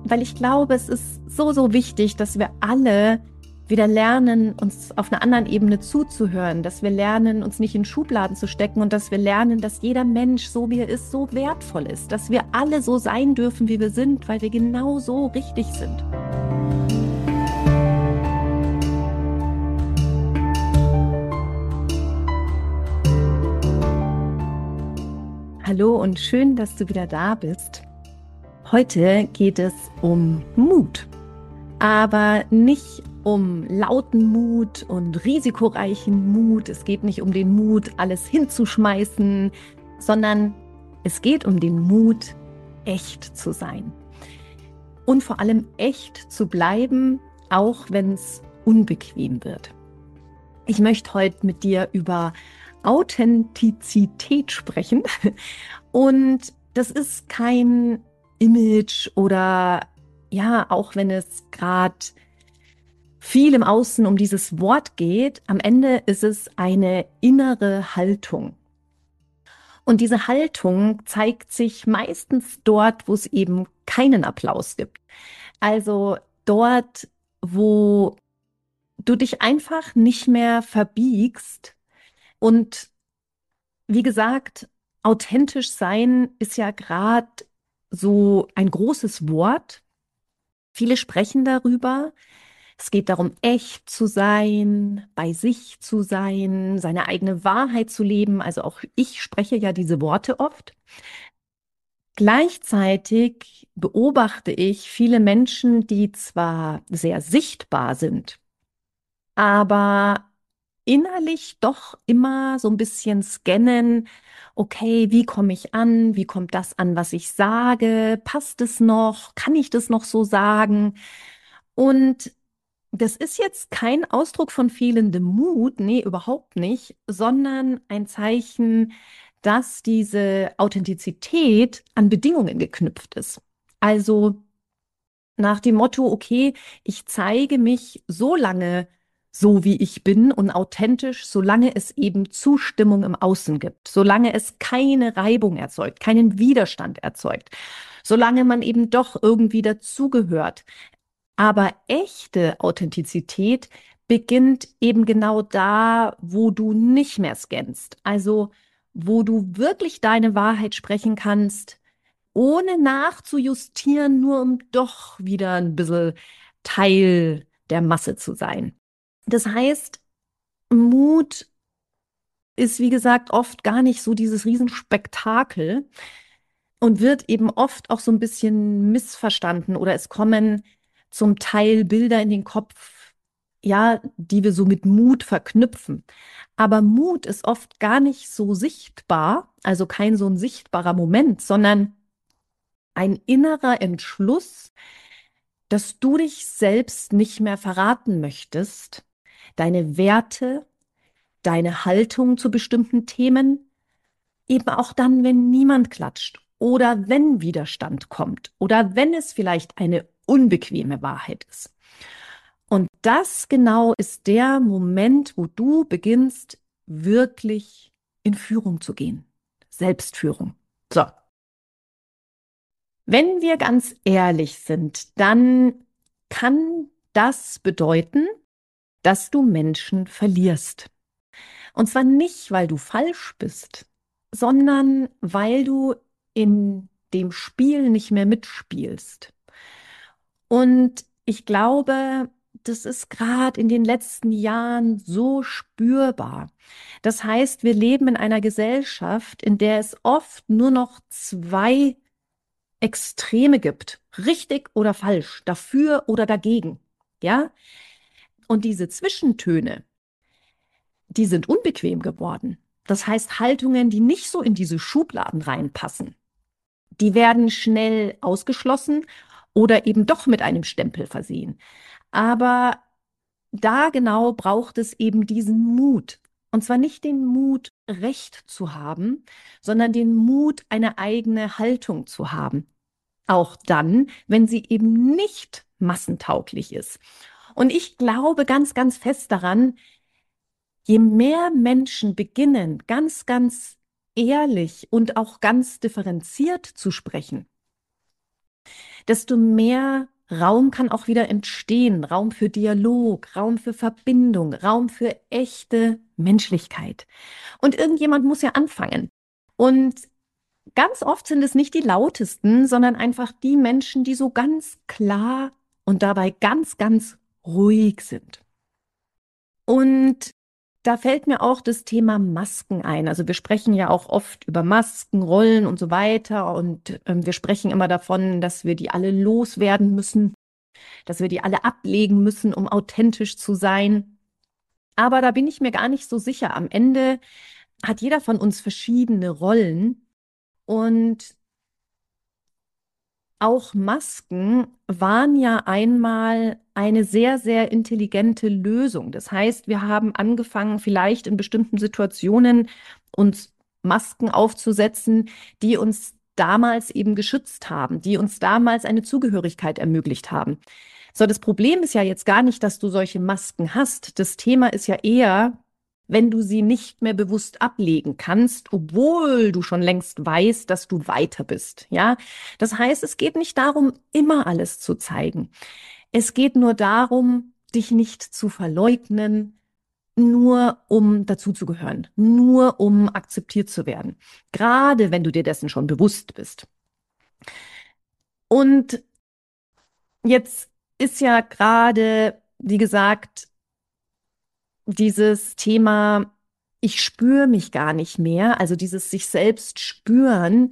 weil ich glaube, es ist so, so wichtig, dass wir alle wieder lernen, uns auf einer anderen Ebene zuzuhören, dass wir lernen, uns nicht in Schubladen zu stecken und dass wir lernen, dass jeder Mensch, so wie er ist, so wertvoll ist, dass wir alle so sein dürfen, wie wir sind, weil wir genau so richtig sind. Hallo und schön, dass du wieder da bist. Heute geht es um Mut, aber nicht um lauten Mut und risikoreichen Mut. Es geht nicht um den Mut, alles hinzuschmeißen, sondern es geht um den Mut, echt zu sein. Und vor allem echt zu bleiben, auch wenn es unbequem wird. Ich möchte heute mit dir über Authentizität sprechen. Und das ist kein Image oder ja, auch wenn es gerade viel im Außen um dieses Wort geht, am Ende ist es eine innere Haltung. Und diese Haltung zeigt sich meistens dort, wo es eben keinen Applaus gibt. Also dort, wo du dich einfach nicht mehr verbiegst. Und wie gesagt, authentisch sein ist ja gerade so ein großes Wort. Viele sprechen darüber. Es geht darum, echt zu sein, bei sich zu sein, seine eigene Wahrheit zu leben. Also auch ich spreche ja diese Worte oft. Gleichzeitig beobachte ich viele Menschen, die zwar sehr sichtbar sind, aber innerlich doch immer so ein bisschen scannen, okay, wie komme ich an? Wie kommt das an, was ich sage? Passt es noch? Kann ich das noch so sagen? Und das ist jetzt kein Ausdruck von fehlendem Mut, nee, überhaupt nicht, sondern ein Zeichen, dass diese Authentizität an Bedingungen geknüpft ist. Also nach dem Motto, okay, ich zeige mich so lange so, wie ich bin und authentisch, solange es eben Zustimmung im Außen gibt, solange es keine Reibung erzeugt, keinen Widerstand erzeugt, solange man eben doch irgendwie dazugehört. Aber echte Authentizität beginnt eben genau da, wo du nicht mehr scannst, also wo du wirklich deine Wahrheit sprechen kannst, ohne nachzujustieren, nur um doch wieder ein bisschen Teil der Masse zu sein. Das heißt, Mut ist, wie gesagt, oft gar nicht so dieses Riesenspektakel und wird eben oft auch so ein bisschen missverstanden oder es kommen zum Teil Bilder in den Kopf, ja, die wir so mit Mut verknüpfen. Aber Mut ist oft gar nicht so sichtbar, also kein so ein sichtbarer Moment, sondern ein innerer Entschluss, dass du dich selbst nicht mehr verraten möchtest, deine Werte, deine Haltung zu bestimmten Themen, eben auch dann, wenn niemand klatscht oder wenn Widerstand kommt oder wenn es vielleicht eine unbequeme Wahrheit ist. Und das genau ist der Moment, wo du beginnst, wirklich in Führung zu gehen. Selbstführung. So. Wenn wir ganz ehrlich sind, dann kann das bedeuten, dass du Menschen verlierst. Und zwar nicht, weil du falsch bist, sondern weil du in dem Spiel nicht mehr mitspielst. Und ich glaube, das ist gerade in den letzten Jahren so spürbar. Das heißt, wir leben in einer Gesellschaft, in der es oft nur noch zwei Extreme gibt, richtig oder falsch, dafür oder dagegen. Ja? Und diese Zwischentöne, die sind unbequem geworden. Das heißt, Haltungen, die nicht so in diese Schubladen reinpassen, die werden schnell ausgeschlossen oder eben doch mit einem Stempel versehen. Aber da genau braucht es eben diesen Mut. Und zwar nicht den Mut, Recht zu haben, sondern den Mut, eine eigene Haltung zu haben. Auch dann, wenn sie eben nicht massentauglich ist. Und ich glaube ganz, ganz fest daran, je mehr Menschen beginnen, ganz, ganz ehrlich und auch ganz differenziert zu sprechen, desto mehr Raum kann auch wieder entstehen. Raum für Dialog, Raum für Verbindung, Raum für echte Menschlichkeit. Und irgendjemand muss ja anfangen. Und ganz oft sind es nicht die lautesten, sondern einfach die Menschen, die so ganz klar und dabei ganz, ganz ruhig sind. Und da fällt mir auch das Thema Masken ein. Also wir sprechen ja auch oft über Masken, Rollen und so weiter. Und wir sprechen immer davon, dass wir die alle loswerden müssen, dass wir die alle ablegen müssen, um authentisch zu sein. Aber da bin ich mir gar nicht so sicher. Am Ende hat jeder von uns verschiedene Rollen. Und auch Masken waren ja einmal eine sehr, sehr intelligente Lösung. Das heißt, wir haben angefangen, vielleicht in bestimmten Situationen uns Masken aufzusetzen, die uns damals eben geschützt haben, die uns damals eine Zugehörigkeit ermöglicht haben. So, das Problem ist ja jetzt gar nicht, dass du solche Masken hast. Das Thema ist ja eher, wenn du sie nicht mehr bewusst ablegen kannst, obwohl du schon längst weißt, dass du weiter bist. Ja, das heißt, es geht nicht darum, immer alles zu zeigen. Es geht nur darum, dich nicht zu verleugnen, nur um dazuzugehören, nur um akzeptiert zu werden. Gerade wenn du dir dessen schon bewusst bist. Und jetzt ist ja gerade, wie gesagt, dieses Thema, ich spüre mich gar nicht mehr, also dieses sich selbst spüren,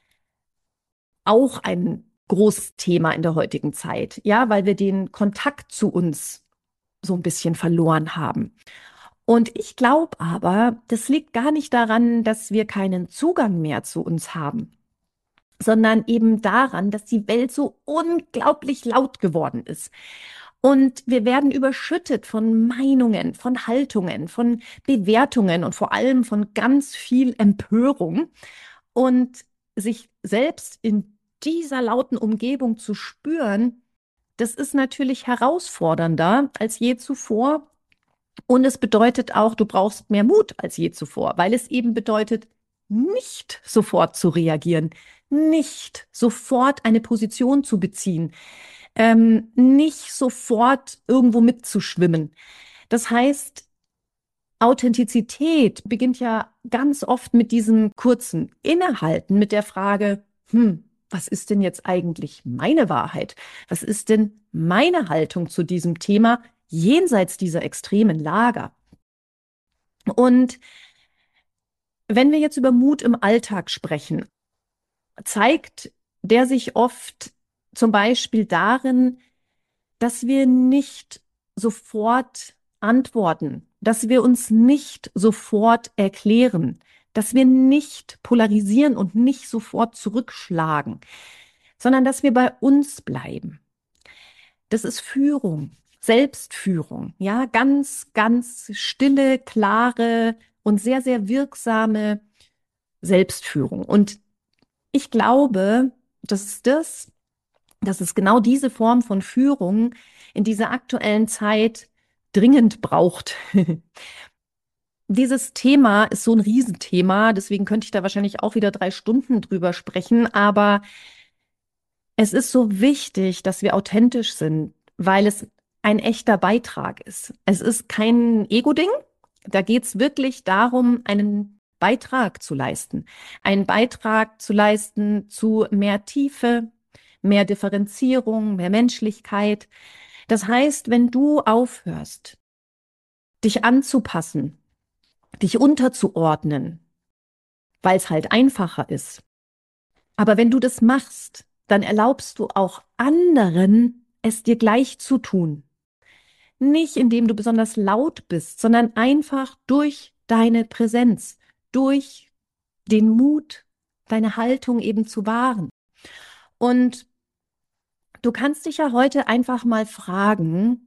auch ein großes Thema in der heutigen Zeit, ja, weil wir den Kontakt zu uns so ein bisschen verloren haben. Und ich glaube aber, das liegt gar nicht daran, dass wir keinen Zugang mehr zu uns haben, sondern eben daran, dass die Welt so unglaublich laut geworden ist. Und wir werden überschüttet von Meinungen, von Haltungen, von Bewertungen und vor allem von ganz viel Empörung. Und sich selbst in dieser lauten Umgebung zu spüren, das ist natürlich herausfordernder als je zuvor. Und es bedeutet auch, du brauchst mehr Mut als je zuvor, weil es eben bedeutet, nicht sofort zu reagieren, nicht sofort eine Position zu beziehen, nicht sofort irgendwo mitzuschwimmen. Das heißt, Authentizität beginnt ja ganz oft mit diesem kurzen Innehalten, mit der Frage, was ist denn jetzt eigentlich meine Wahrheit? Was ist denn meine Haltung zu diesem Thema jenseits dieser extremen Lager? Und wenn wir jetzt über Mut im Alltag sprechen, zeigt der sich oft zum Beispiel darin, dass wir nicht sofort antworten, dass wir uns nicht sofort erklären, dass wir nicht polarisieren und nicht sofort zurückschlagen, sondern dass wir bei uns bleiben. Das ist Führung, Selbstführung, ja, ganz, ganz stille, klare und sehr, sehr wirksame Selbstführung. Und ich glaube, das ist das, dass es genau diese Form von Führung in dieser aktuellen Zeit dringend braucht. Dieses Thema ist so ein Riesenthema, deswegen könnte ich da wahrscheinlich auch wieder 3 Stunden drüber sprechen, aber es ist so wichtig, dass wir authentisch sind, weil es ein echter Beitrag ist. Es ist kein Ego-Ding, da geht es wirklich darum, einen Beitrag zu leisten. Einen Beitrag zu leisten zu mehr Tiefe, mehr Differenzierung, mehr Menschlichkeit. Das heißt, wenn du aufhörst, dich anzupassen, dich unterzuordnen, weil es halt einfacher ist. Aber wenn du das machst, dann erlaubst du auch anderen, es dir gleich zu tun. Nicht indem du besonders laut bist, sondern einfach durch deine Präsenz, durch den Mut, deine Haltung eben zu wahren. Und du kannst dich ja heute einfach mal fragen,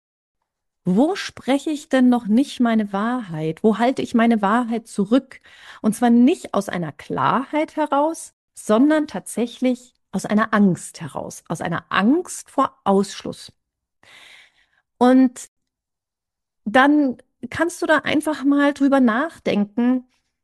wo spreche ich denn noch nicht meine Wahrheit? Wo halte ich meine Wahrheit zurück? Und zwar nicht aus einer Klarheit heraus, sondern tatsächlich aus einer Angst heraus, aus einer Angst vor Ausschluss. Und dann kannst du da einfach mal drüber nachdenken,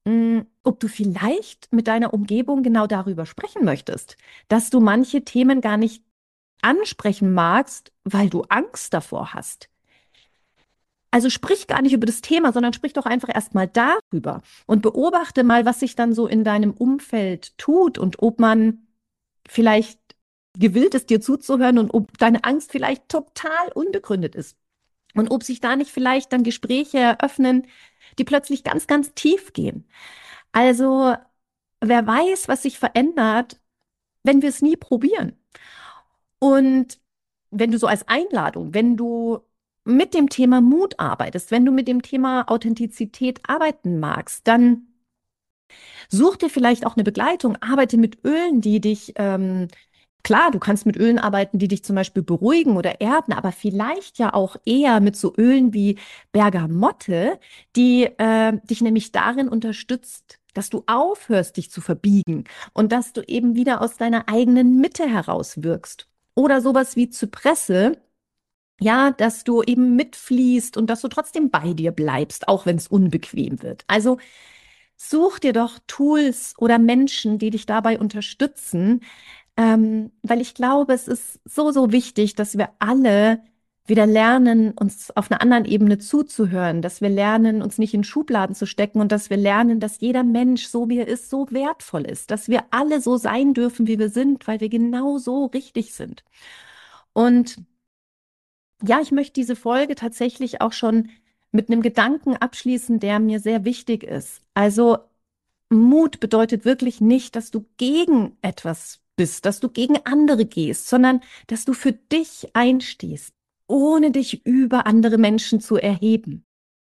ob du vielleicht mit deiner Umgebung genau darüber sprechen möchtest, dass du manche Themen gar nicht ansprechen magst, weil du Angst davor hast. Also sprich gar nicht über das Thema, sondern sprich doch einfach erstmal darüber und beobachte mal, was sich dann so in deinem Umfeld tut und ob man vielleicht gewillt ist, dir zuzuhören und ob deine Angst vielleicht total unbegründet ist. Und ob sich da nicht vielleicht dann Gespräche eröffnen, die plötzlich ganz, ganz tief gehen. Also, wer weiß, was sich verändert, wenn wir es nie probieren. Und wenn du so als Einladung, wenn du mit dem Thema Mut arbeitest, wenn du mit dem Thema Authentizität arbeiten magst, dann such dir vielleicht auch eine Begleitung, arbeite mit Ölen, die dich, klar, du kannst mit Ölen arbeiten, die dich zum Beispiel beruhigen oder erden, aber vielleicht ja auch eher mit so Ölen wie Bergamotte, die dich nämlich darin unterstützt, dass du aufhörst, dich zu verbiegen und dass du eben wieder aus deiner eigenen Mitte heraus wirkst. Oder sowas wie Zypresse, ja, dass du eben mitfließt und dass du trotzdem bei dir bleibst, auch wenn es unbequem wird. Also such dir doch Tools oder Menschen, die dich dabei unterstützen, weil ich glaube, es ist so, so wichtig, dass wir alle wieder lernen, uns auf einer anderen Ebene zuzuhören, dass wir lernen, uns nicht in Schubladen zu stecken und dass wir lernen, dass jeder Mensch, so wie er ist, so wertvoll ist, dass wir alle so sein dürfen, wie wir sind, weil wir genau so richtig sind. Und ja, ich möchte diese Folge tatsächlich auch schon mit einem Gedanken abschließen, der mir sehr wichtig ist. Also Mut bedeutet wirklich nicht, dass du gegen etwas bist, dass du gegen andere gehst, sondern dass du für dich einstehst, ohne dich über andere Menschen zu erheben.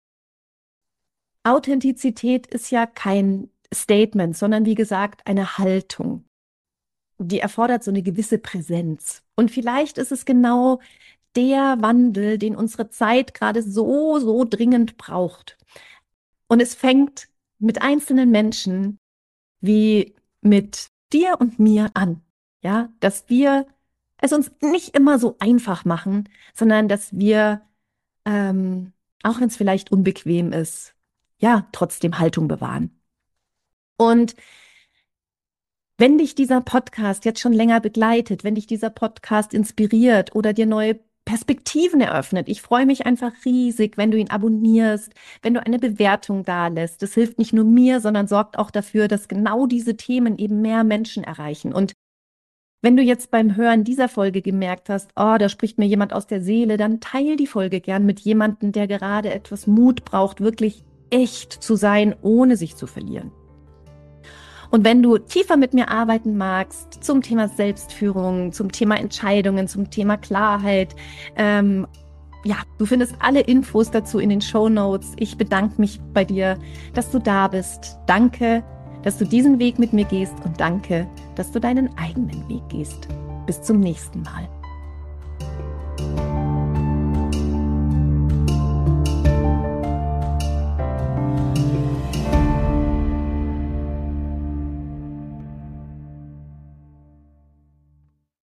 Authentizität ist ja kein Statement, sondern wie gesagt eine Haltung. Die erfordert so eine gewisse Präsenz. Und vielleicht ist es genau der Wandel, den unsere Zeit gerade so, so dringend braucht. Und es fängt mit einzelnen Menschen wie mit dir und mir an. Ja, dass wir es uns nicht immer so einfach machen, sondern dass wir, auch wenn es vielleicht unbequem ist, ja, trotzdem Haltung bewahren. Und wenn dich dieser Podcast jetzt schon länger begleitet, wenn dich dieser Podcast inspiriert oder dir neue Perspektiven eröffnet, ich freue mich einfach riesig, wenn du ihn abonnierst, wenn du eine Bewertung dalässt. Das hilft nicht nur mir, sondern sorgt auch dafür, dass genau diese Themen eben mehr Menschen erreichen. Und wenn du jetzt beim Hören dieser Folge gemerkt hast, oh, da spricht mir jemand aus der Seele, dann teil die Folge gern mit jemandem, der gerade etwas Mut braucht, wirklich echt zu sein, ohne sich zu verlieren. Und wenn du tiefer mit mir arbeiten magst zum Thema Selbstführung, zum Thema Entscheidungen, zum Thema Klarheit, ja, du findest alle Infos dazu in den Shownotes. Ich bedanke mich bei dir, dass du da bist. Danke, dass du diesen Weg mit mir gehst und danke, dass du deinen eigenen Weg gehst. Bis zum nächsten Mal.